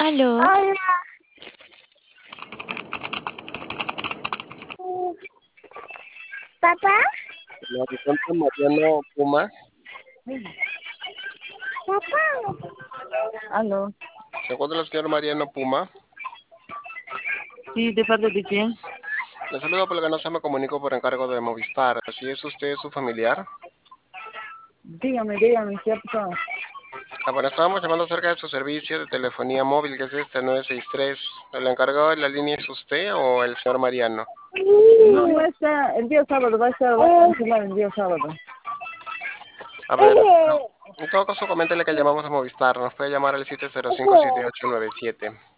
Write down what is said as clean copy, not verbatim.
Aló, Hola, papá, El habitante Mariano Pumas. papá. Aló, ¿Se encuentra el señor Mariano Puma? sí, ¿de parte de quién? Le saludo por la ganancia, me comunico por encargo de Movistar. Si es usted su familiar. Dígame, ¿qué ha pasado? Bueno, estábamos llamando acerca de su servicio de telefonía móvil, que es este 963. ¿El encargado de la línea es usted o el señor Mariano? No está, el día sábado va a cancelar el día sábado. A ver, en todo caso, coméntele que llamamos a Movistar. Nos puede llamar al 705-7897.